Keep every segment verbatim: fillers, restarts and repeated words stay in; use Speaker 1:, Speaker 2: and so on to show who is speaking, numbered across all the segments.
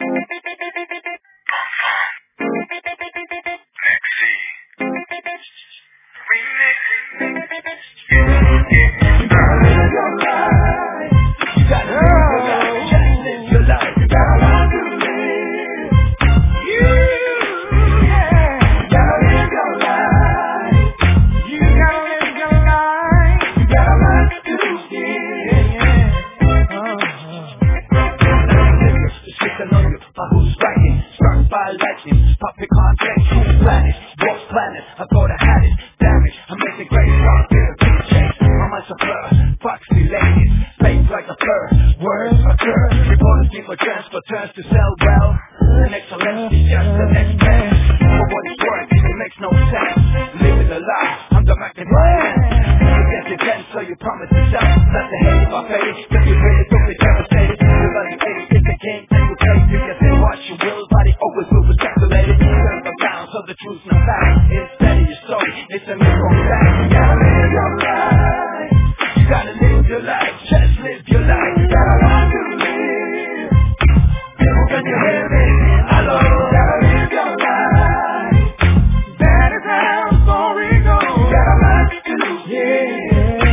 Speaker 1: Puppet context, who's planet, what planet, I thought I had it, damn it, I'm making great rock, get a big chase, my mind's a blur, foxy ladies, fake like a fur, words occur, reporters need for transfer, turns to sell well, and excellence is just the next best, but what is work, it makes no sense, living a lie, I'm the Mac in my hands, you get the ten, so you promise yourself, not the hate of my face, cause you really don't be devastated, you're like eight, it's a game, and you play, you can say what you will, body always will be calculated, turn them down, so the truth's not found, instead of your story, it's a myth on fact, you gotta live your life, you gotta live your life, just live your life, you gotta want to live, people can you hear me, hello, you gotta live your life, that is how the story goes, you gotta learn to live, yeah,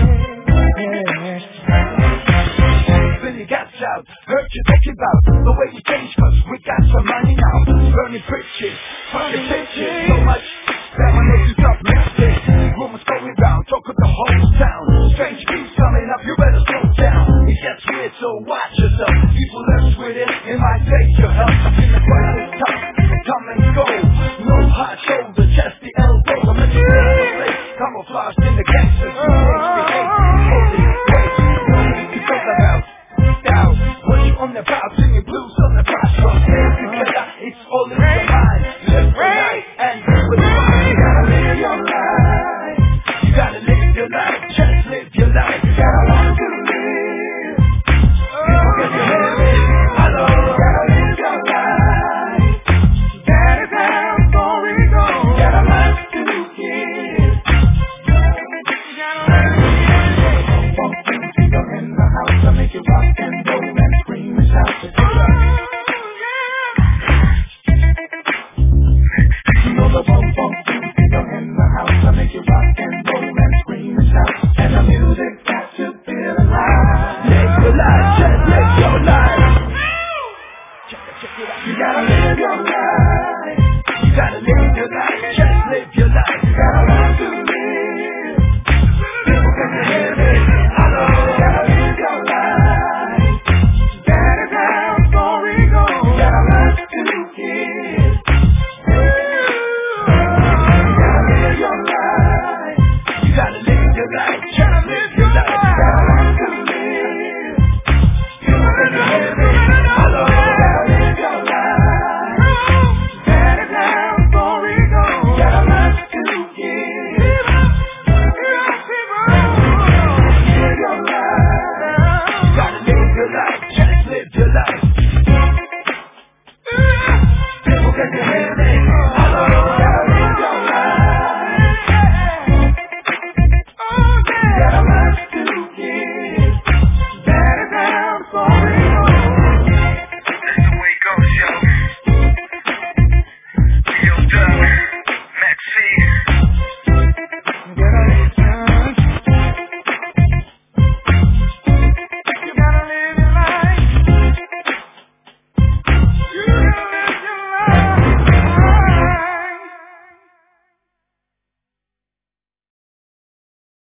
Speaker 1: Billy gets out, heard you talking about the way you change, cause we got some money now, burning bridges, fucking bitches, so much that my nose is up mixtape, rumors going round, talk of the whole town, strange beats coming up, you better slow down, it gets weird, so watch yourself, people left with it, it might take your help, in the fight is tough, come and go, no hard shoulder, just the elbow, I'm in the place, camouflaged in the gangsters, who makes me hate, holy wait, no need to talk about, down, what you on the bow, singing blues on the brass drum, it's all in your mind, live your life, and with the you gotta live your life, you gotta live your life, just live your life, you gotta want to live, people can you hear me, hello, you gotta live your life, that is how the story goes, you gotta learn to give, you gotta learn to give, bump things in the house, I make you rock and roll and scream and shout to the the bump bump in the house, I make you rock and roll and scream and shout, and the music got you feel alive. Live your life, just live your life. Check it, check it out. You gotta live your life. You gotta live your life, just live your life. You gotta learn to